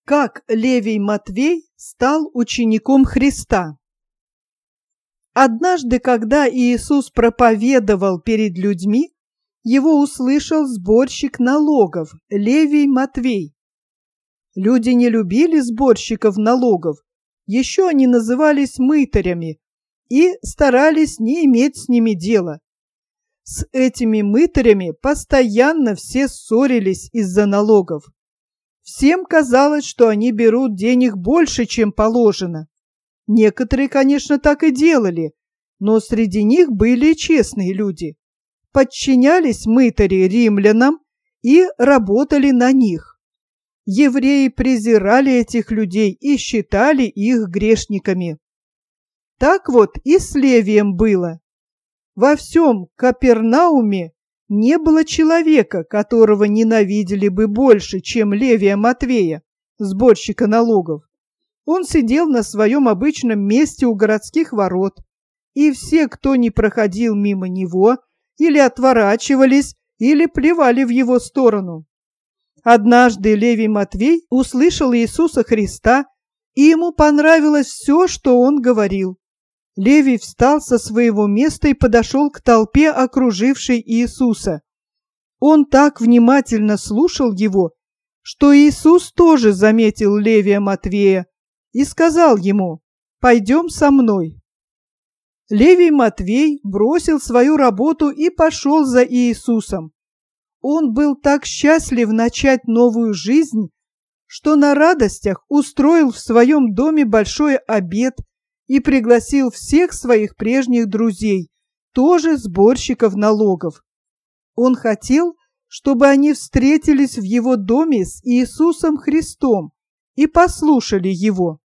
Как Левий Матвей стал учеником Христа. Однажды, когда Иисус проповедовал перед людьми, его услышал сборщик налогов Левий Матвей. Люди не любили сборщиков налогов, еще они назывались мытарями, и старались не иметь с ними дела. С этими мытарями постоянно все ссорились из-за налогов. Всем казалось, что они берут денег больше, чем положено. Некоторые, конечно, так и делали, но среди них были и честные люди. Подчинялись мытари римлянам и работали на них. Евреи презирали этих людей и считали их грешниками. Так вот и с Левием было. Во всем Капернауме не было человека, которого ненавидели бы больше, чем Левия Матвея, сборщика налогов. Он сидел на своем обычном месте у городских ворот, и все, кто не проходил мимо него, или отворачивались, или плевали в его сторону. Однажды Левий Матвей услышал Иисуса Христа, и ему понравилось все, что он говорил. Левий встал со своего места и подошел к толпе, окружившей Иисуса. Он так внимательно слушал его, что Иисус тоже заметил Левия Матвея и сказал ему: «Пойдем со мной». Левий Матвей бросил свою работу и пошел за Иисусом. Он был так счастлив начать новую жизнь, что на радостях устроил в своем доме большой обед и пригласил всех своих прежних друзей, тоже сборщиков налогов. Он хотел, чтобы они встретились в его доме с Иисусом Христом и послушали его.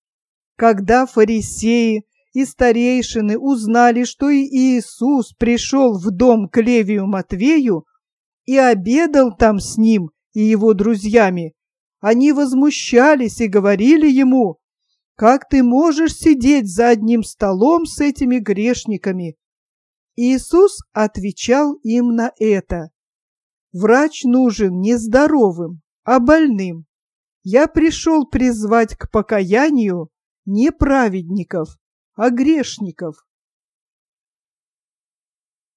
Когда фарисеи и старейшины узнали, что и Иисус пришел в дом к Левию Матвею и обедал там с ним и его друзьями, они возмущались и говорили ему: «Как ты можешь сидеть за одним столом с этими грешниками?» Иисус отвечал им на это: «Врач нужен не здоровым, а больным. Я пришел призвать к покаянию не праведников, а грешников».